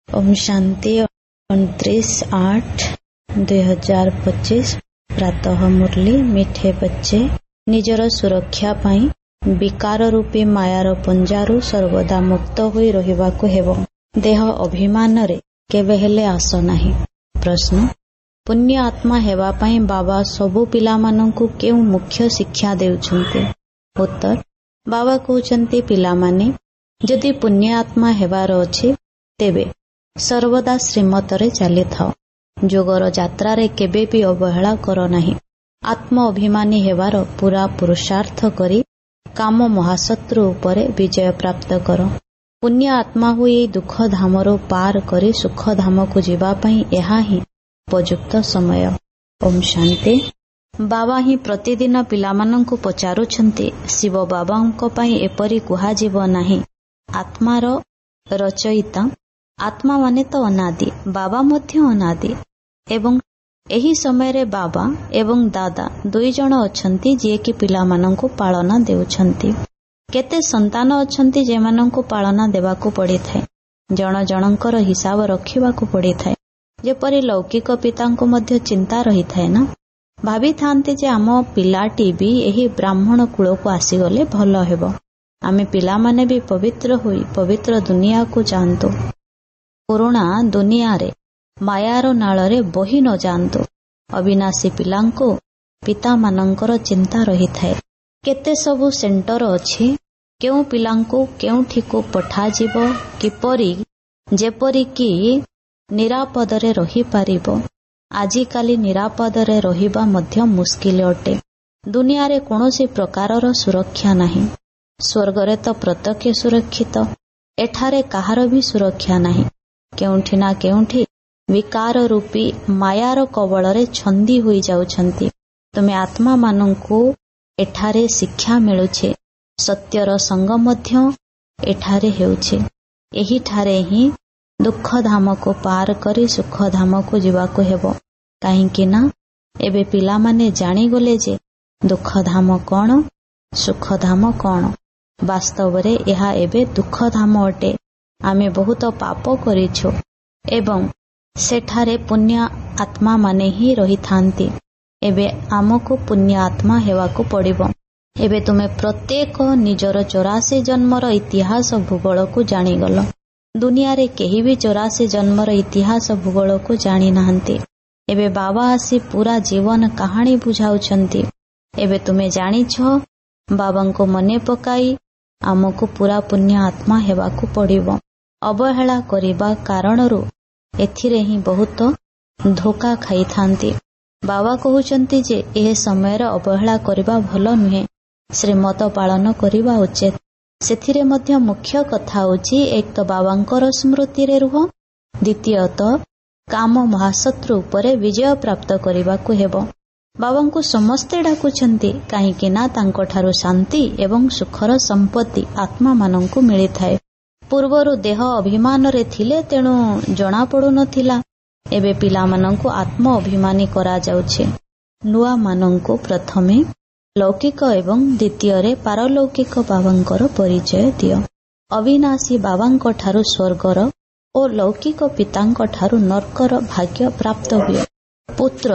ओम शांति 29/8/2025 प्रातः मुरली। मीठे बच्चे निजर सुरक्षा पाई विकार रूपी मायार पंजारू सर्वदा मुक्त होई रहिबाकु हेबो। देह अभिमान रे केबे हेले आस नाही। प्रश्न, पुण्य आत्मा हेबा पाई बाबा सबु पिला माननकु केउ मुख्य शिक्षा देउछन्ते? उत्तर, बाबा कहउछन्ते पिला माने जदि पुण्य आत्मा हेबार अछि तेबे सर्वदा श्रीमतरे चली थाओ। जोगर यात्रा रे केबे भी अवहेला कर नाही। आत्म अभिमानी हेबार पूरा पुरुषार्थ करी काम महाशत्रु उपरे विजय प्राप्त कर। पुण्य आत्मा हुई दुख धामरो पार करी सुख धाम को जीवा पई एहा ही उपयुक्त समय। ओम शांति। बाबा ही प्रतिदिन पिलामानंकु पचारुछन्ति, शिव बाबांको पई एपरि कुहा जीव नाही। आत्मार रचयिता आत्मा माने तो अनादि, बाबा मध्य अनादि एवं एही समय रे बाबा एवं दादा दुई जण अछन्ति जे कि पिलामानंकु पालना देउछन्ति। केते संतान अछन्ति जेमानंकु पालना देबाकु पड़िथाय। जण जणंकर हिसाब रखिबाकु पड़िथाय। जेपरि लौकिक पितांको मध्य चिंता रहिथाय ना। भाबी थांती जे आम पिलाटी भी एही ब्राह्मण कुलको आसीगले भल हेबो। आमे पिलामाने भी पवित्र होई पवित्र दुनिया को जानतो। पुरुणा दुनिया रे मायार नाଳରେ बही न जान्तु। अविनाशी पिलांको पिता मानंकर चिंता रही थाए। केते सबु सेंटर अछि, केउ पिलांको केउठिको पठा जीव किपरि जेपरि कि निरापदरे रही पारिबो। आजि काली निरापदरे रहिबा मध्य मुश्किल अटे। दुनिया रे कोनोसी प्रकारर सुरक्षा नाही। स्वर्ग रे तो प्रत्यक्ष सुरक्षित, एठारे काहार भी सुरक्षा नाही। केउठी ना केउठी विकार रूपी मायार कबଳରେ छंदी होई जाउछन्ति। तुमे आत्मा मानंकु एठारे शिक्षा मिलुछे। सत्यर संग मध्य एठारे हेउछे। एही ठारे ही दुख धाम को पार करी सुख धाम को जीवाको हेबो। काहेकि ना एबे पिला माने जानी गले जे दुख धाम कोन सुख धाम कोन। वास्तव रे एहा एबे दुख धाम अटे। आमे बहुत पाप करिछु एवं सेठारे पुण्य आत्मा माने ही रही थांती। एबे आमको पुण्य आत्मा हेवाकु पड़िबो। एबे तुमे प्रत्येक निजर 84 जन्मर इतिहास भूगोल को जानिगल। दुनिया रे केही भी 84 जन्मर इतिहास भूगोल को जानी नाहंती। एबे बाबा आसी पूरा जीवन कहानी बुझाउछन्ती। एबे तुमे जानिछ बाबांको मने पकाई आमको पूरा पुण्य आत्मा हेवाकु पड़िबो। अवहेला करिबा कारणरू एथिरे ही बहुत धोखा खाई थांती। बाबा कहउछन्ति जे एहे समयर अवहेला करिबा भल नुहे। श्रीमत पालन करिबा उचित। सेथिरे मध्य मुख्य कथा होची, एक तो बाबांकर स्मृति रे रुह, द्वितीयत काम महाशत्रु उपरे विजय प्राप्त करिबाकु हेबो। बाबांको समस्ते डाकुछन्ति काहेकि ना तांको ठारू शांति एवं सुखर संपत्ति आत्मा मानंकु मिली थाए। पूर्वरु देह अभिमान रे थिले तेणु जणा पड़ु नथिला। एबे पिला मानंकु आत्म अभिमानी करा जाउछे। नुआ मानंकु प्रथमे लौकिक एवं द्वितीय रे पारलौकिक बाबांकर परिचय दियो। अविनाशी बाबांको ठारू स्वर्गर ओ लौकिक पितांको ठारू नरकर भाग्य प्राप्त हुए। पुत्र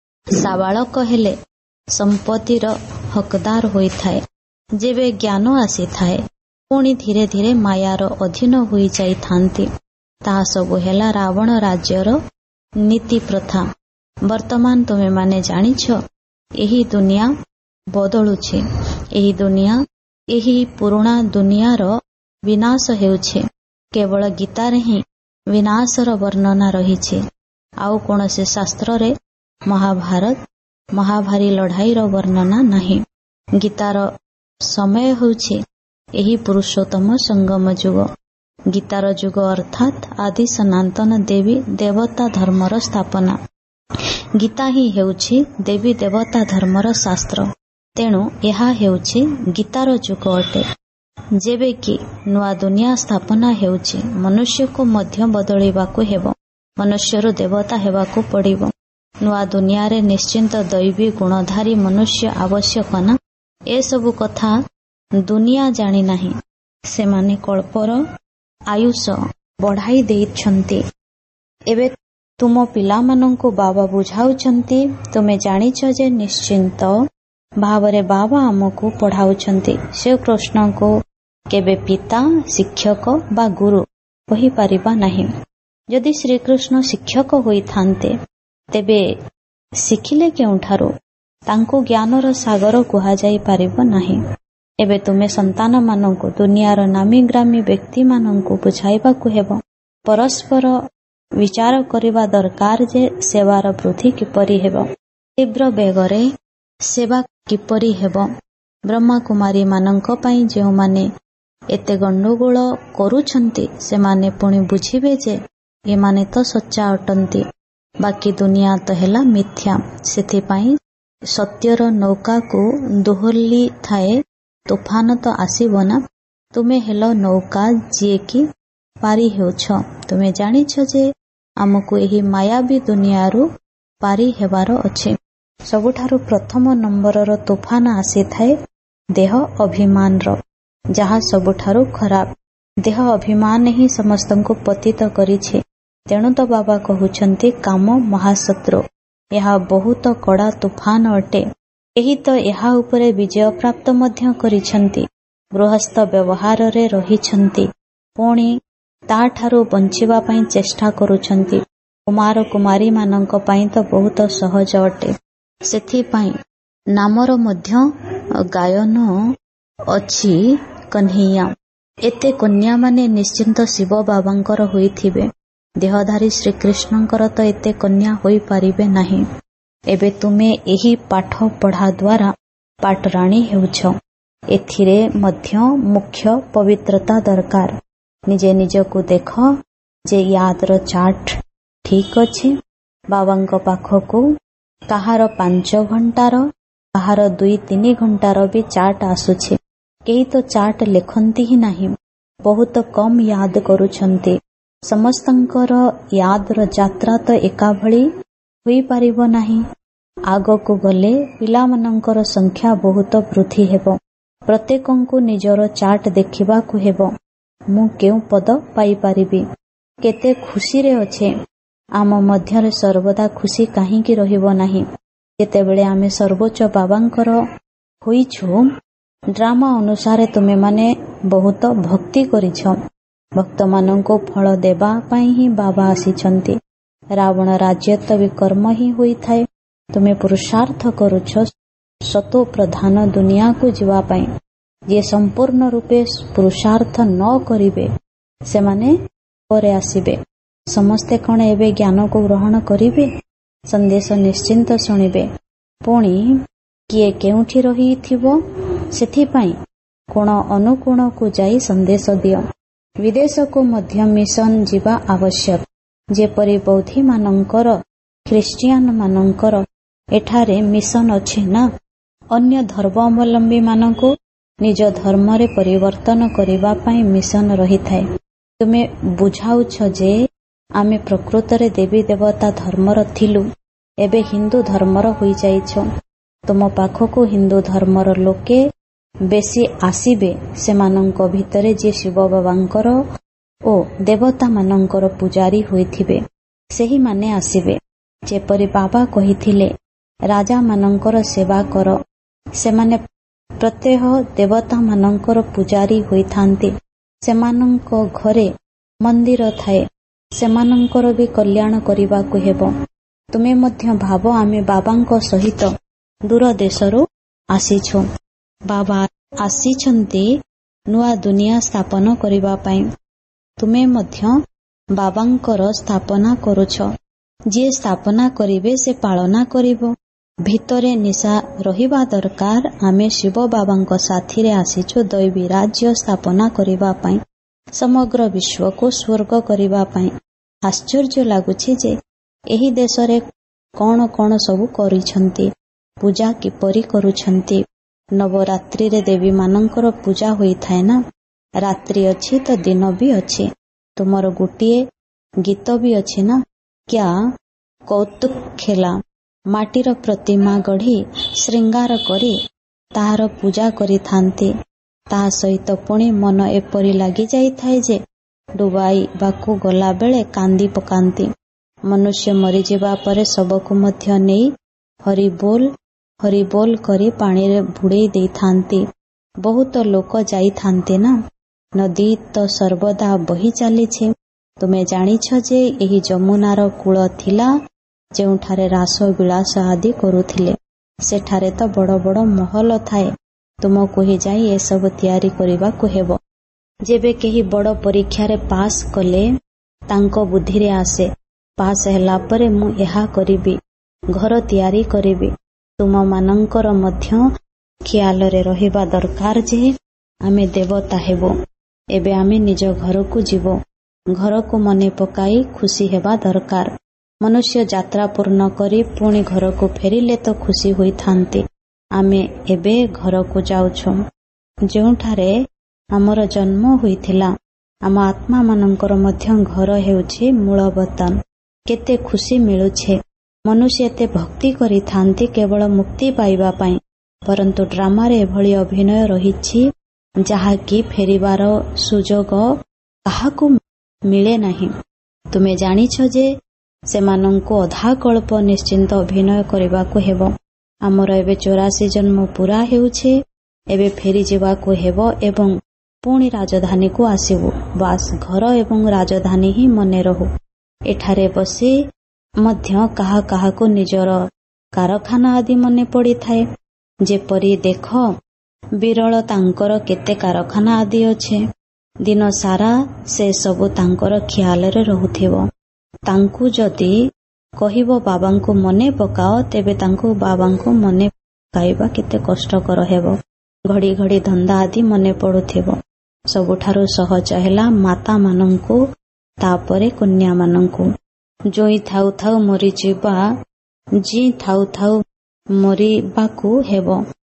साबालक हेले संपत्तिर हकदार होई थाए। जेबे ज्ञान आसी थाए पुणी धीरे धीरे मायार अधीन होई जाई थांती। ताहा सबु हेला रावण राज्यर नीति प्रथा। वर्तमान तुमे माने जानिछ एही दुनिया बदलुछे। एही दुनिया एही पुराना दुनियार विनाश हेउछे। केवल गीता रे ही विनाशर वर्णना रहिछे। आउ कोनसे शास्त्र रे महाभारत महाभारी लड़ाईर वर्णना नाही। गीतार समय होउछे एही पुरुषोत्तम संगम युग। गीतार युग अर्थात आदि सनातन देवी देवता धर्मर स्थापना। गीता ही हेउछि देवी देवता धर्मर शास्त्र। तेणु एहा हेउछि गीतार युग अटे। जेबे कि नुआ दुनिया स्थापना हेउछि, मनुष्य को मध्य बदलिबाकु हेबो। मनुष्यरु देवता हेबाकु पड़िबो। नुआ दुनिया रे निश्चिंत दैवी गुणधारी मनुष्य आवश्यक ना। ए सबु कथा दुनिया जानी नाही। सेमाने कल्पर आयुष ବଢ଼ାଇ ଦେଇଛନ୍ତି। ଏବେ ତୁମ ପିଲାମାନଙ୍କୁ ବାବା ବୁଝାଉଛନ୍ତି। ତୁମେ ଜାଣିଛ ଯେ ନିଶ୍ଚିନ୍ତ ଭାବରେ ବାବା ଆମକୁ ପଢ଼ାଉଛନ୍ତି। ଶ୍ରୀକୃଷ୍ଣଙ୍କୁ କେବେ ପିତା, ଶିକ୍ଷକ ବା ଗୁରୁ କହିପାରିବା ନାହିଁ। ଯଦି ଶ୍ରୀକୃଷ୍ଣ ଶିକ୍ଷକ ହୋଇଥାନ୍ତେ ତେବେ ଶିଖିଲେ କେଉଁଠାରୁ? ତାଙ୍କୁ ଜ୍ଞାନର ସାଗର କୁହାଯାଇ ପାରିବ ନାହିଁ। ଏବେ ତୁମେ ସନ୍ତାନମାନଙ୍କୁ, ଦୁନିଆର ନାମୀଗ୍ରାମୀ ବ୍ୟକ୍ତିମାନଙ୍କୁ ବୁଝାଇବାକୁ ହେବ। ପରସ୍ପର ବିଚାର କରିବା ଦରକାର ଯେ ସେବାର ବୃଦ୍ଧି କିପରି ହେବ, ତୀବ୍ର ବେଗରେ ସେବା କିପରି ହେବ। ବ୍ରହ୍ମାକୁମାରୀମାନଙ୍କ ପାଇଁ ଯେଉଁମାନେ ଏତେ ଗଣ୍ଡଗୋଳ କରୁଛନ୍ତି ସେମାନେ ପୁଣି ବୁଝିବେ ଯେ ଏମାନେ ତ ସଚ୍ଚା ଅଟନ୍ତି, ବାକି ଦୁନିଆ ତ ହେଲା ମିଥ୍ୟା। ସେଥିପାଇଁ ସତ୍ୟର ନୌକାକୁ ଦୋହଲି ଥାଏ। ତୋଫାନ ତ ଆସିବ ନା। ତୁମେ ହେଲ ନୌକା ଯିଏକି ପାରି ହେଉଛ। ତୁମେ ଜାଣିଛ ଯେ ଆମକୁ ଏହି ମାୟାବୀ ଦୁନିଆରୁ ପାରି ହେବାର ଅଛି। ସବୁଠାରୁ ପ୍ରଥମ ନମ୍ବରର ତୋଫାନ ଆସିଥାଏ ଦେହ ଅଭିମାନର, ଯାହା ସବୁଠାରୁ ଖରାପ। ଦେହ ଅଭିମାନ ହିଁ ସମସ୍ତଙ୍କୁ ପତିତ କରିଛି। ତେଣୁ ତ ବାବା କହୁଛନ୍ତି କାମ ମହାଶତ୍ରୁ। ଏହା ବହୁତ କଡ଼ା ତୋଫାନ ଅଟେ। ଏହି ତ ଏହା ଉପରେ ବିଜୟ ପ୍ରାପ୍ତ ମଧ୍ୟ କରିଛନ୍ତି। ଗୃହସ୍ଥ ବ୍ୟବହାରରେ ରହିଛନ୍ତି, ପୁଣି ତାଠାରୁ ବଞ୍ଚିବା ପାଇଁ ଚେଷ୍ଟା କରୁଛନ୍ତି। କୁମାର କୁମାରୀମାନଙ୍କ ପାଇଁ ତ ବହୁତ ସହଜ ଅଟେ। ସେଥିପାଇଁ ନାମର ମଧ୍ୟ ଗାୟନ ଅଛି କହ୍ନୈୟା। ଏତେ କନ୍ୟାମାନେ ନିଶ୍ଚିନ୍ତ ଶିବ ବାବାଙ୍କର ହୋଇଥିବେ। ଦେହଧାରୀ ଶ୍ରୀକୃଷ୍ଣଙ୍କର ତ ଏତେ କନ୍ୟା ହୋଇପାରିବେ ନାହିଁ। ଏବେ ତୁମେ ଏହି ପାଠ ପଢ଼ା ଦ୍ୱାରା ପାଟରାଣୀ ହେଉଛ। ଏଥିରେ ମଧ୍ୟ ମୁଖ୍ୟ ପବିତ୍ରତା ଦରକାର। ନିଜେ ନିଜକୁ ଦେଖ ଯେ ୟାଦର ଚାର୍ଟ ଠିକ୍ ଅଛି। ବାବାଙ୍କ ପାଖକୁ କାହାର 5 ଘଣ୍ଟାର, କାହାର 2-3 ଘଣ୍ଟାର ବି ଚାର୍ଟ ଆସୁଛି। କେହି ତ ଚାର୍ଟ ଲେଖନ୍ତି ହିଁ ନାହିଁ। ବହୁତ କମ୍ ୟାଦ କରୁଛନ୍ତି। ସମସ୍ତଙ୍କର ୟାଦର ଯାତ୍ରା ତ ଏକାଭଳି ହୋଇପାରିବ ନାହିଁ। ଆଗକୁ ଗଲେ ପିଲାମାନଙ୍କର ସଂଖ୍ୟା ବହୁତ ବୃଦ୍ଧି ହେବ। ପ୍ରତ୍ୟେକଙ୍କୁ ନିଜର ଚାର୍ଟ ଦେଖିବାକୁ ହେବ। ମୁଁ କେଉଁ ପଦ ପାଇପାରିବି, କେତେ ଖୁସିରେ ଅଛି। ଆମ ମଧ୍ୟରେ ସର୍ବଦା ଖୁସି କାହିଁକି ରହିବ ନାହିଁ? ଯେତେବେଳେ ଆମେ ସର୍ବୋଚ୍ଚ ବାବାଙ୍କର ହୋଇଛୁ, ଡ୍ରାମା ଅନୁସାରେ ତୁମେମାନେ ବହୁତ ଭକ୍ତି କରିଛ। ଭକ୍ତମାନଙ୍କୁ ଫଳ ଦେବା ପାଇଁ ହିଁ ବାବା ଆସିଛନ୍ତି। ରାବଣ ରାଜ୍ୟ ତ ବିକର୍ମ ହିଁ ହୋଇଥାଏ। ତୁମେ ପୁରୁଷାର୍ଥ କରୁଛ ସତୋ ପ୍ରଧାନ ଦୁନିଆକୁ ଯିବା ପାଇଁ। ଯିଏ ସମ୍ପୂର୍ଣ୍ଣ ରୂପେ ପୁରୁଷାର୍ଥ ନ କରିବେ ସେମାନେ ପରେ ଆସିବେ। ସମସ୍ତେ କଣ ଏବେ ଜ୍ଞାନକୁ ଗ୍ରହଣ କରିବେ? ସନ୍ଦେଶ ନିଶ୍ଚିନ୍ତ ଶୁଣିବେ। ପୁଣି କିଏ କେଉଁଠି ରହିଥିବ, ସେଥିପାଇଁ କୋଣ ଅନୁକୋଣକୁ ଯାଇ ସନ୍ଦେଶ ଦିଅ। ବିଦେଶକୁ ମଧ୍ୟ ମିଶନ ଯିବା ଆବଶ୍ୟକ। ଯେପରି ବୌଦ୍ଧମାନଙ୍କର, ଖ୍ରୀଷ୍ଟିଆନ ମାନଙ୍କର ଏଠାରେ ମିଶନ ଅଛି ନା। ଅନ୍ୟ ଧର୍ମାବଲମ୍ବୀମାନଙ୍କୁ ନିଜ ଧର୍ମରେ ପରିବର୍ତ୍ତନ କରିବା ପାଇଁ ମିଶନ ରହିଥାଏ। ତୁମେ ବୁଝାଉଛ ଯେ ଆମେ ପ୍ରକୃତରେ ଦେବୀ ଦେବତା ଧର୍ମର ଥିଲୁ, ଏବେ ହିନ୍ଦୁ ଧର୍ମର ହୋଇଯାଇଛ। ତୁମ ପାଖକୁ ହିନ୍ଦୁ ଧର୍ମର ଲୋକେ ବେଶୀ ଆସିବେ। ସେମାନଙ୍କ ଭିତରେ ଯିଏ ଶିବ ବାବାଙ୍କର ଓ ଦେବତାମାନଙ୍କର ପୂଜାରୀ ହୋଇଥିବେ ସେହିମାନେ ଆସିବେ। ଯେପରି ବାବା କହିଥିଲେ ରାଜାମାନଙ୍କର ସେବା କର। ସେମାନେ ପ୍ରତ୍ୟହ ଦେବତାମାନଙ୍କର ପୂଜାରୀ ହୋଇଥାନ୍ତି। ସେମାନଙ୍କ ଘରେ ମନ୍ଦିର ଥାଏ। ସେମାନଙ୍କର ବି କଲ୍ୟାଣ କରିବାକୁ ହେବ। ତୁମେ ମଧ୍ୟ ଭାବ ଆମେ ବାବାଙ୍କ ସହିତ ଦୂର ଦେଶରୁ ଆସିଛୁ। ବାବା ଆସିଛନ୍ତି ନୂଆ ଦୁନିଆ ସ୍ଥାପନ କରିବା ପାଇଁ। ତୁମେ ମଧ୍ୟ ବାବାଙ୍କର ସ୍ଥାପନା କରୁଛ। ଯିଏ ସ୍ଥାପନା କରିବେ ସେ ପାଳନା କରିବ। ଭିତରେ ନିଶା ରହିବା ଦରକାର। ଆମେ ଶିବ ବାବାଙ୍କ ସାଥିରେ ଆସିଛୁ ଦୈବୀ ରାଜ୍ୟ ସ୍ଥାପନା କରିବା ପାଇଁ, ସମଗ୍ର ବିଶ୍ୱକୁ ସ୍ୱର୍ଗ କରିବା ପାଇଁ। ଆଶ୍ଚର୍ଯ୍ୟ ଲାଗୁଛି ଯେ ଏହି ଦେଶରେ କଣ କଣ ସବୁ କରିଛନ୍ତି, ପୂଜା କିପରି କରୁଛନ୍ତି। ନବରାତ୍ରିରେ ଦେବୀମାନଙ୍କର ପୂଜା ହୋଇଥାଏ ନା। ରାତ୍ରି ଅଛି ତ ଦିନ ବି ଅଛି। ତୁମର ଗୋଟିଏ ଗୀତ ବି ଅଛି ନା, କ୍ୟା କୌତୁକ ଖେଲା। ମାଟିର ପ୍ରତିମା ଗଢ଼ି ଶୃଙ୍ଗାର କରି ତାହାର ପୂଜା କରିଥାନ୍ତି। ତାହା ସହିତ ପୁଣି ମନ ଏପରି ଲାଗିଯାଇଥାଏ ଯେ ଡୁବାଇବାକୁ ଗଲାବେଳେ କାନ୍ଦି ପକାନ୍ତି। ମନୁଷ୍ୟ ମରିଯିବା ପରେ ଶବକୁ ମଧ୍ୟ ନେଇ ହରିବୋଲ ହରିବୋଲ କରି ପାଣିରେ ବୁଡ଼େଇ ଦେଇଥାନ୍ତି। ବହୁତ ଲୋକ ଯାଇଥାନ୍ତି ନା। ନଦୀ ତ ସର୍ବଦା ବହି ଚାଲିଛି। ତୁମେ ଜାଣିଛ ଯେ ଏହି ଯମୁନାର କୂଳ ଥିଲା ଯେଉଁଠାରେ ରାସ ବିଳାସ ଆଦି କରୁଥିଲେ। ସେଠାରେ ତ ବଡ଼ ବଡ଼ ମହଲ ଥାଏ। ତୁମକୁ ହିଁ ଯାଇ ଏସବୁ ତିଆରି କରିବାକୁ ହେବ। ଯେବେ କେହି ବଡ଼ ପରୀକ୍ଷାରେ ପାସ୍ କଲେ ତାଙ୍କ ବୁଦ୍ଧିରେ ଆସେ, ପାସ୍ ହେଲା ପରେ ମୁଁ ଏହା କରିବି, ଘର ତିଆରି କରିବି। ତୁମମାନଙ୍କର ମଧ୍ୟ ଖିଆଲରେ ରହିବା ଦରକାର ଯେ ଆମେ ଦେବତା ହେବୁ। ଏବେ ଆମେ ନିଜ ଘରକୁ ଯିବୁ। ଘରକୁ ମନେ ପକାଇ ଖୁସି ହେବା ଦରକାର। ମନୁଷ୍ୟ ଯାତ୍ରା ପୂର୍ଣ୍ଣ କରି ପୁଣି ଘରକୁ ଫେରିଲେ ତ ଖୁସି ହୋଇଥାନ୍ତି। ଆମେ ଏବେ ଘରକୁ ଯାଉଛୁ ଯେଉଁଠାରେ ଆମର ଜନ୍ମ ହୋଇଥିଲା। ଆମ ଆତ୍ମାମାନଙ୍କର ମଧ୍ୟ ଘର ହେଉଛି ମୂଳ ବତନ। କେତେ ଖୁସି ମିଳୁଛି। ମନୁଷ୍ୟ ଏତେ ଭକ୍ତି କରିଥାନ୍ତି କେବଳ ମୁକ୍ତି ପାଇବା ପାଇଁ। ପରନ୍ତୁ ଡ୍ରାମାରେ ଏଭଳି ଅଭିନୟ ରହିଛି ଯାହାକି ଫେରିବାର ସୁଯୋଗ କାହାକୁ ମିଳେ ନାହିଁ। ତୁମେ ଜାଣିଛ ଯେ ସେମାନଙ୍କୁ ଅଧାକଳ୍ପ ନିଶ୍ଚିନ୍ତ ଅଭିନୟ କରିବାକୁ ହେବ। ଆମର ଏବେ 84 ଜନ୍ମ ପୂରା ହେଉଛି। ଏବେ ଫେରିଯିବାକୁ ହେବ ଏବଂ ପୁଣି ରାଜଧାନୀକୁ ଆସିବୁ। ବାସ୍ ଘର ଏବଂ ରାଜଧାନୀ ହିଁ ମନେ ରହୁ। ଏଠାରେ ବସି ମଧ୍ୟ କାହା କାହାକୁ ନିଜର କାରଖାନା ଆଦି ମନେ ପଡ଼ିଥାଏ। ଯେପରି ଦେଖ ବିରଳ ତାଙ୍କର କେତେ କାରଖାନା ଆଦି ଅଛି। ଦିନ ସାରା ସେ ସବୁ ତାଙ୍କର ଖିଆଲରେ ରହୁଥିବ। ତାଙ୍କୁ ଯଦି କହିବ ବାବାଙ୍କୁ ମନେ ପକାଅ, ତେବେ ତାଙ୍କୁ ବାବାଙ୍କୁ ମନେ ପକାଇବା କେତେ କଷ୍ଟକର ହେବ। ଘଡ଼ି ଘଡ଼ି ଧନ୍ଦା ଆଦି ମନେ ପଡ଼ୁଥିବ। ସବୁଠାରୁ ସହଜ ହେଲା ମାତାମାନଙ୍କୁ, ତାପରେ କନ୍ୟାମାନଙ୍କୁ। ଜୋଇଁ ଥାଉ ଥାଉ ମରିଯିବା, ଜୀ ଥାଉ ଥାଉ ମରିବାକୁ ହେବ।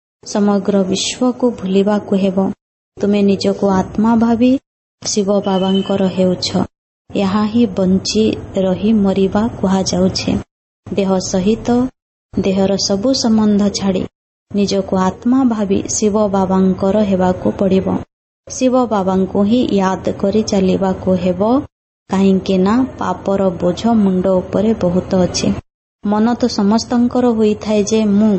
ସମଗ୍ର ବିଶ୍ୱକୁ ଭୁଲିବାକୁ ହେବ। ତୁମେ ନିଜକୁ ଆତ୍ମା ଭାବି ଶିବ ବାବାଙ୍କର ହେଉଛ। ଏହା ହିଁ ବଞ୍ଚି ରହି ମରିବା କୁହାଯାଉଛି। ଦେହ ସହିତ ଦେହର ସବୁ ସମ୍ବନ୍ଧ ଛାଡ଼ି ନିଜକୁ ଆତ୍ମା ଭାବି ଶିବ ବାବାଙ୍କର ହେବାକୁ ପଡ଼ିବ। ଶିବ ବାବାଙ୍କୁ ହିଁ ୟାଦ କରି ଚାଲିବାକୁ ହେବ। କାହିଁକି ନା ପାପର ବୋଝ ମୁଣ୍ଡ ଉପରେ ବହୁତ ଅଛି। ମନ ତ ସମସ୍ତଙ୍କର ହୋଇଥାଏ ଯେ ମୁଁ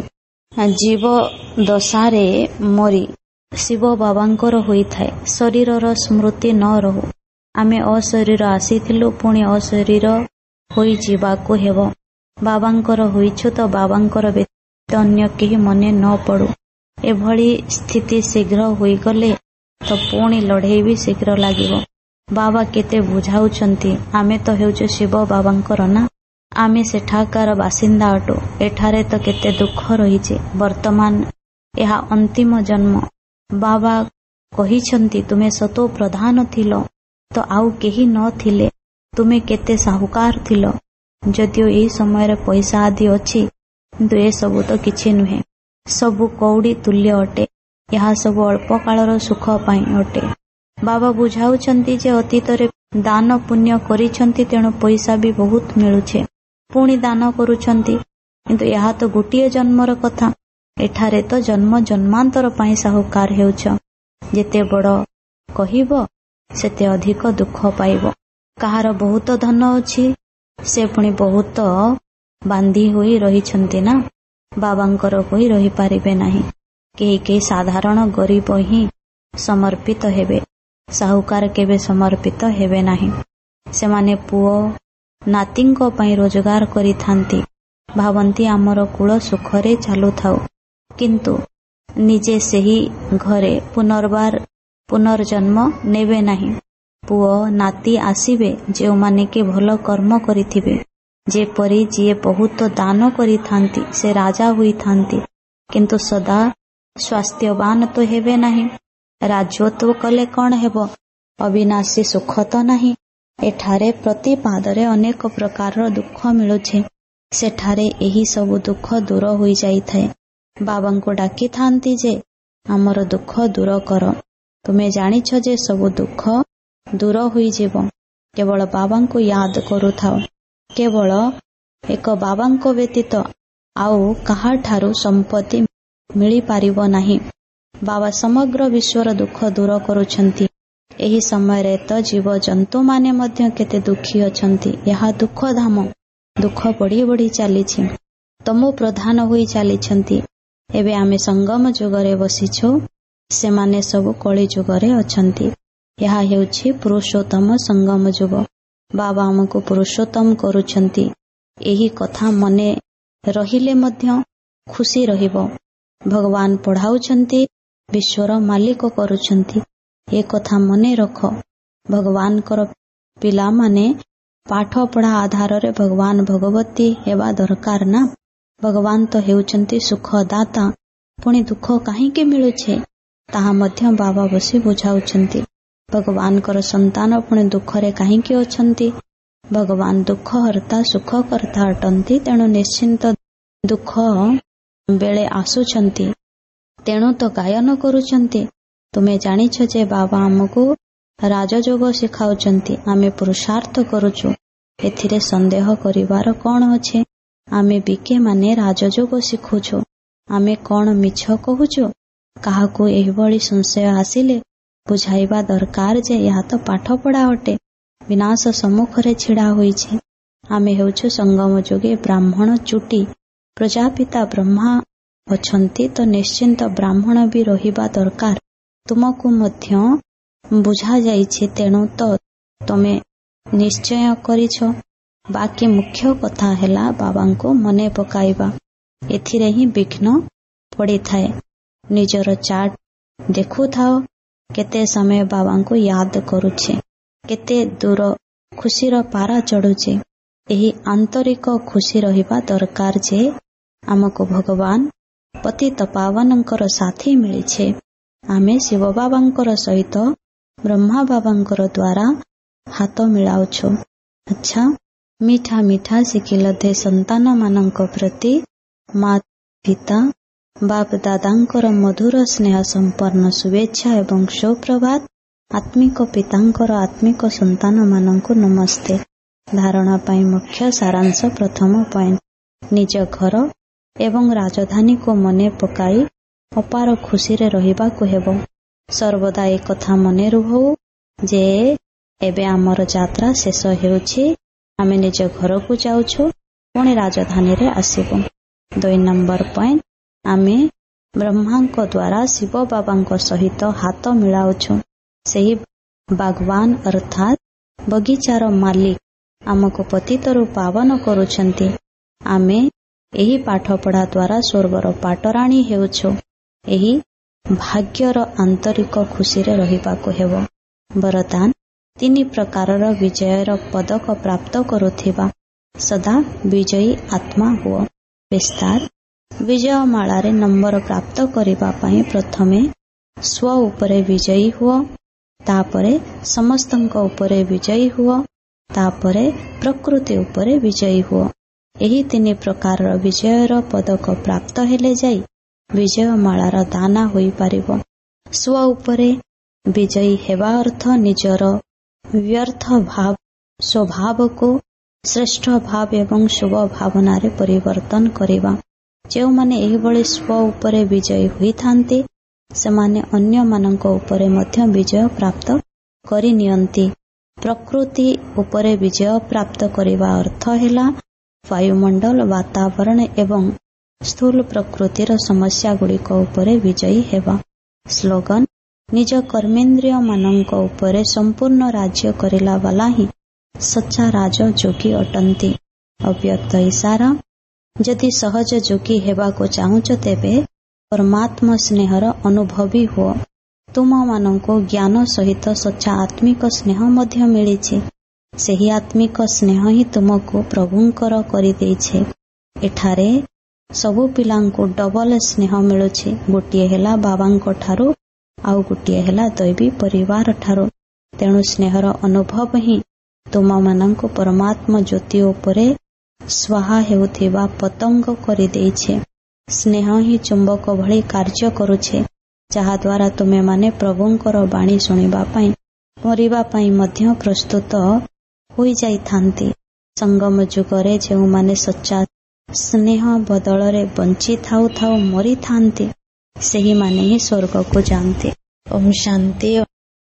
ଜୀବ ଦଶାରେ ମରି ଶିବ ବାବାଙ୍କର ହୋଇଥାଏ। ଶରୀରର ସ୍ମୃତି ନ ରହୁ। ଆମେ ଅଶରୀର ଆସିଥିଲୁ, ପୁଣି ଅଶରୀର ହୋଇଯିବାକୁ ହେବ। ବାବାଙ୍କର ହୋଇଛୁ ତ ବାବାଙ୍କର ବ୍ୟତୀତ ଅନ୍ୟ କେହି ମନେ ନ ପଡ଼ୁ। ଏଭଳି ସ୍ଥିତି ଶୀଘ୍ର ହୋଇଗଲେ ତ ପୁଣି ଲଢ଼େଇ ବି ଶୀଘ୍ର ଲାଗିବ। ବାବା କେତେ ବୁଝାଉଛନ୍ତି, ଆମେ ତ ହେଉଛୁ ଶିବ ବାବାଙ୍କର ନା। ଆମେ ସେଠାକାର ବାସିନ୍ଦା ଅଟୁ। ଏଠାରେ ତ କେତେ ଦୁଃଖ ରହିଛି। ବର୍ତ୍ତମାନ ଏହା ଅନ୍ତିମ ଜନ୍ମ। ବାବା କହିଛନ୍ତି ତୁମେ ସତୋ ପ୍ରଧାନ ଥିଲ ତ ଆଉ କେହି ନ ଥିଲେ। ତୁମେ କେତେ ସାହୁକାର ଥିଲ। ଯଦିଓ ଏହି ସମୟରେ ପଇସା ଆଦି ଅଛି, କିନ୍ତୁ ଏସବୁ ତ କିଛି ନୁହେଁ। ସବୁ କଉଡ଼ି ତୁଲ୍ୟ ଅଟେ। ଏହା ସବୁ ଅଳ୍ପ କାଳର ସୁଖ ପାଇଁ ଅଟେ। ବାବା ବୁଝାଉଛନ୍ତି ଯେ ଅତୀତରେ ଦାନ ପୁଣ୍ୟ କରିଛନ୍ତି, ତେଣୁ ପଇସା ବି ବହୁତ ମିଳୁଛି। ପୁଣି ଦାନ କରୁଛନ୍ତି, କିନ୍ତୁ ଏହା ତ ଗୋଟିଏ ଜନ୍ମର କଥା। ଏଠାରେ ତ ଜନ୍ମ ଜନ୍ମାନ୍ତର ପାଇଁ ସାହୁକାର ହେଉଛ। ଯେତେ ବଡ଼ କହିବ ସେତେ ଅଧିକ ଦୁଃଖ ପାଇବ। କାହାର ବହୁତ ଧନ ଅଛି, ସେ ପୁଣି ବହୁତ ବାନ୍ଧି ହୋଇ ରହିଛନ୍ତି ନା। ବାବାଙ୍କର ହୋଇ ରହିପାରିବେ ନାହିଁ। କେହି କେହି ସାଧାରଣ ଗରିବ ହିଁ ସମର୍ପିତ ହେବେ। ସାହୁକାର କେବେ ସମର୍ପିତ ହେବେ ନାହିଁ। ସେମାନେ ପୁଅ ନାତିଙ୍କ ପାଇଁ ରୋଜଗାର କରିଥାନ୍ତି। ଭାବନ୍ତି ଆମର କୁଳ ସୁଖରେ ଚାଲୁଥାଉ, କିନ୍ତୁ ନିଜେ ସେହି ଘରେ ପୁନର୍ଜନ୍ମ ନେବେ ନାହିଁ। ପୁଅ ନାତି ଆସିବେ ଯେଉଁମାନେ କି ଭଲ କର୍ମ କରିଥିବେ। ଯେପରି ଯିଏ ବହୁତ ଦାନ କରିଥାନ୍ତି ସେ ରାଜା ହୋଇଥାନ୍ତି, କିନ୍ତୁ ସଦା ସ୍ୱାସ୍ଥ୍ୟବାନ ତ ହେବେ ନାହିଁ। ରାଜତ୍ୱ କଲେ କ'ଣ ହେବ? ଅବିନାଶୀ ସୁଖ ତ ନାହିଁ। ଏଠାରେ ପ୍ରତି ପାଦରେ ଅନେକ ପ୍ରକାରର ଦୁଃଖ ମିଳୁଛି। ସେଠାରେ ଏହି ସବୁ ଦୁଃଖ ଦୂର ହୋଇଯାଇଥାଏ। ବାବାଙ୍କୁ ଡାକିଥାନ୍ତି ଯେ ଆମର ଦୁଃଖ ଦୂର କର। ତୁମେ ଜାଣିଛ ଯେ ସବୁ ଦୁଃଖ ଦୂର ହୋଇଯିବ। କେବଳ ବାବାଙ୍କୁ ୟାଦ କରୁଥାଅ। କେବଳ ଏକ ବାବାଙ୍କ ବ୍ୟତୀତ ଆଉ କାହାଠାରୁ ସମ୍ପତ୍ତି ମିଳିପାରିବ ନାହିଁ। ବାବା ସମଗ୍ର ବିଶ୍ୱର ଦୁଃଖ ଦୂର କରୁଛନ୍ତି। ଏହି ସମୟରେ ତ ଜୀବଜନ୍ତୁମାନେ ମଧ୍ୟ କେତେ ଦୁଃଖୀ ଅଛନ୍ତି। ଏହା ଦୁଃଖ ଧାମ। ଦୁଃଖ ବଢ଼ି ବଢ଼ି ଚାଲିଛି। ତମୋ ପ୍ରଧାନ ହୋଇ ଚାଲିଛନ୍ତି। ଏବେ ଆମେ ସଙ୍ଗମ ଯୁଗରେ ବସିଛୁ। ସେମାନେ ସବୁ କଳି ଯୁଗରେ ଅଛନ୍ତି। ଏହା ହେଉଛି ପୁରୁଷୋତ୍ତମ ସଙ୍ଗମ ଯୁଗ। ବାବା ଆମକୁ ପୁରୁଷୋତ୍ତମ କରୁଛନ୍ତି। ଏହି କଥା ମନେ ରହିଲେ ମଧ୍ୟ ଖୁସି ରହିବ। ଭଗବାନ ପଢ଼ାଉଛନ୍ତି, ବିଶ୍ୱର ମାଲିକ କରୁଛନ୍ତି। ଏ କଥା ମନେ ରଖ। ଭଗବାନଙ୍କର ପିଲାମାନେ ପାଠ ପଢ଼ା ଆଧାରରେ ଭଗବାନ ଭଗବତୀ ହେବା ଦରକାର ନା। ଭଗବାନ ତ ହେଉଛନ୍ତି ସୁଖଦାତା। ପୁଣି ଦୁଃଖ କାହିଁକି ମିଳୁଛି ତାହା ମଧ୍ୟ ବାବା ବସି ବୁଝାଉଛନ୍ତି। ଭଗବାନଙ୍କର ସନ୍ତାନ ପୁଣି ଦୁଃଖରେ କାହିଁକି ଅଛନ୍ତି? ଭଗବାନ ଦୁଃଖ ହର୍ତ୍ତା ସୁଖକର୍ତ୍ତା ଅଟନ୍ତି। ତେଣୁ ନିଶ୍ଚିନ୍ତ ଦୁଃଖ ବେଳେ ଆସୁଛନ୍ତି। ତେଣୁ ତ ଗାୟନ କରୁଛନ୍ତି। ତୁମେ ଜାଣିଛ ଯେ ବାବା ଆମକୁ ରାଜଯୋଗ ଶିଖାଉଛନ୍ତି। ଆମେ ପୁରୁଷାର୍ଥ କରୁଛୁ। ଏଥିରେ ସନ୍ଦେହ କରିବାର କ'ଣ ଅଛି? ଆମେ ବିକେ ମାନେ ରାଜଯୋଗ ଶିଖୁଛୁ। ଆମେ କ'ଣ ମିଛ କହୁଛୁ? କାହାକୁ ଏହିଭଳି ସଂଶୟ ଆସିଲେ ବୁଝାଇବା ଦରକାର ଯେ ଏହା ତ ପାଠପଢ଼ା ଅଟେ। ବିନାଶ ସମ୍ମୁଖରେ ଛିଡ଼ା ହୋଇଛି। ଆମେ ହେଉଛୁ ସଙ୍ଗମ ଯୋଗୀ ବ୍ରାହ୍ମଣ ଚୁଟି। ପ୍ରଜାପିତା ବ୍ରହ୍ମା ଅଛନ୍ତି ତ ନିଶ୍ଚିନ୍ତ ବ୍ରାହ୍ମଣ ବି ରହିବା ଦରକାର। ତୁମକୁ ମଧ୍ୟ ବୁଝାଯାଇଛି। ତେଣୁ ତ ତମେ ନିଶ୍ଚୟ କରିଛ। ବାକି ମୁଖ୍ୟ କଥା ହେଲା ବାବାଙ୍କୁ ମନେ ପକାଇବା। ଏଥିରେ ହିଁ ବିଘ୍ନ ପଡ଼ିଥାଏ। ନିଜର ଚାର୍ଟ ଦେଖୁଥାଅ। କେତେ ସମୟ ବାବାଙ୍କୁ ୟାଦ କରୁଛି, କେତେ ଦୂର ଖୁସିର ପାରା ଚଢ଼ୁଛି। ଏହି ଆନ୍ତରିକ ଖୁସି ରହିବା ଦରକାର ଯେ ଆମକୁ ଭଗବାନ ପତିତ ପାବନଙ୍କର ସାଥୀ ମିଳିছে। ଆମେ ଶିବ ବାବାଙ୍କର ସହିତ ବ୍ରହ୍ମା ବାବାଙ୍କର ଦ୍ୱାରା ହାତ ମିଳାଉଛୁ। ଆଚ୍ଛା, ମିଠା ମିଠା ଶିଖିଲଧେ ସନ୍ତାନ ମାନଙ୍କ ପ୍ରତି ମା ପିତା ବାପ ଦାଦାଙ୍କର ମଧୁର ସ୍ନେହ ସମ୍ପନ୍ନ ଶୁଭେଚ୍ଛା ଏବଂ ସୁପ୍ରଭାତ। ଆତ୍ମିକ ପିତାଙ୍କର ଆତ୍ମିକ ସନ୍ତାନ ମାନଙ୍କୁ ନମସ୍ତେ। ଧାରଣା ପାଇଁ ମୁଖ୍ୟ ସାରାଂଶ। ପ୍ରଥମ ପଏଣ୍ଟ, ନିଜ ଘର ଏବଂ ରାଜଧାନୀକୁ ମନେ ପକାଇ ଅପାର ଖୁସିରେ ରହିବାକୁ ହେବ। ସର୍ବଦା ଏକଥା ମନେ ରୁହୁ ଯେ ଏବେ ଆମର ଯାତ୍ରା ଶେଷ ହେଉଛି। ଆମେ ନିଜ ଘରକୁ ଯାଉଛୁ, ପୁଣି ରାଜଧାନୀରେ ଆସିବୁ। 2 ନମ୍ବର ପଏଣ୍ଟ, ଆମେ ବ୍ରହ୍ମାଙ୍କ ଦ୍ୱାରା ଶିବ ବାବାଙ୍କ ସହିତ ହାତ ମିଳାଉଛୁ। ସେହି ଭଗବାନ ଅର୍ଥାତ୍ ବଗିଚାର ମାଲିକ ଆମକୁ ପତିତରୁ ପାବନ କରୁଛନ୍ତି। ଆମେ ଏହି ପାଠପଢ଼ା ଦ୍ୱାରା ସ୍ୱର୍ଗର ପାଟରାଣୀ ହେଉଛୁ। ଏହି ଭାଗ୍ୟର ଆନ୍ତରିକ ଖୁସିରେ ରହିବାକୁ ହେବ। ବରଦାନ, 3 ପ୍ରକାରର ବିଜୟର ପଦକ ପ୍ରାପ୍ତ କରୁଥିବା ସଦା ବିଜୟୀ ଆତ୍ମା ହୁଅ। ବିସ୍ତାର, ବିଜୟମାଳାରେ ନମ୍ବର ପ୍ରାପ୍ତ କରିବା ପାଇଁ ପ୍ରଥମେ ସ୍ୱ ଉପରେ ବିଜୟୀ ହୁଅ, ତାପରେ ସମସ୍ତଙ୍କ ଉପରେ ବିଜୟୀ ହୁଅ, ତାପରେ ପ୍ରକୃତି ଉପରେ ବିଜୟୀ ହୁଅ। ଏହି 3 ପ୍ରକାରର ବିଜୟର ପଦକ ପ୍ରାପ୍ତ ହେଲେ ଯାଇ ବିଜୟମାଳାର ଦାନା ହୋଇପାରିବ। ସ୍ୱ ଉପରେ ବିଜୟୀ ହେବା ଅର୍ଥ ନିଜର ବ୍ୟର୍ଥ ଭାବ ସ୍ୱଭାବକୁ ଶ୍ରେଷ୍ଠ ଭାବ ଏବଂ ଶୁଭ ଭାବନାରେ ପରିବର୍ତ୍ତନ କରିବା। ଯେଉଁମାନେ ଏହିଭଳି ସ୍ୱ ଉପରେ ବିଜୟୀ ହୋଇଥାନ୍ତି ସେମାନେ ଅନ୍ୟମାନଙ୍କ ଉପରେ ମଧ୍ୟ ବିଜୟ ପ୍ରାପ୍ତ କରିନିଅନ୍ତି। ପ୍ରକୃତି ଉପରେ ବିଜୟ ପ୍ରାପ୍ତ କରିବା ଅର୍ଥ ହେଲା ବାୟୁମଣ୍ଡଳ, ବାତାବରଣ ଏବଂ ସ୍ଥୂଳ ପ୍ରକୃତିର ସମସ୍ୟାଗୁଡ଼ିକ ଉପରେ ବିଜୟୀ ହେବା। ସ୍ଲୋଗାନ, ନିଜ କର୍ମେନ୍ଦ୍ରିୟ ମାନଙ୍କ ଉପରେ ସମ୍ପୂର୍ଣ୍ଣ ରାଜ୍ୟ କରିଲା ବାଲା ହିଁ ସଚ୍ଚା ରାଜଯୋଗୀ ଅଟନ୍ତି। ଅବ୍ୟକ୍ତ ଇଶାରା, ଯଦି ସହଜ ଯୋଗୀ ହେବାକୁ ଚାହୁଁଛ ତେବେ ପରମାତ୍ମା ସ୍ନେହର ଅନୁଭବୀ ହୁଅ। ତୁମମାନଙ୍କୁ ଜ୍ଞାନ ସହିତ ସଚ୍ଚା ଆତ୍ମିକ ସ୍ନେହ ମଧ୍ୟ ମିଳିଛି। ସେହି ଆତ୍ମିକ ସ୍ନେହ ହିଁ ତୁମକୁ ପ୍ରଭୁଙ୍କର କରିଦେଇছে। ଏଠାରେ ସବୁ ପିଲାଙ୍କୁ ଡବଲ ସ୍ନେହ ମିଳୁଛି। ଗୋଟିଏ ହେଲା ବାବାଙ୍କ ଠାରୁ, ଆଉ ଗୋଟିଏ ହେଲା ଦୈବୀ ପରିବାର ଠାରୁ। ତେଣୁ ସ୍ନେହର ଅନୁଭବ ହିଁ ତୁମମାନଙ୍କୁ ପରମାତ୍ମା ଜ୍ୟୋତି ଉପରେ ସ୍ୱାହା ହେଉଥିବା ପତଙ୍ଗ କରିଦେଇছে। ସ୍ନେହ ହିଁ ଚୁମ୍ବକ ଭଳି କାର୍ଯ୍ୟ କରୁছে, ଯାହାଦ୍ୱାରା ତୁମେମାନେ ପ୍ରଭୁଙ୍କର ବାଣୀ ଶୁଣିବା ପାଇଁ ମରିବା ପାଇଁ ମଧ୍ୟ ପ୍ରସ୍ତୁତ ହୋଇଯାଇଥାନ୍ତି। ସଙ୍ଗମ ଯୁଗରେ ଯେଉଁମାନେ ସଚ୍ଚା ସ୍ନେହ ବଦଳରେ ବଞ୍ଚି ଥାଉ ଥାଉ ମରିଥାନ୍ତି ସେହିମାନେ ହିଁ ସ୍ୱର୍ଗକୁ ଯାଆନ୍ତି। ଓମ୍ ଶାନ୍ତି।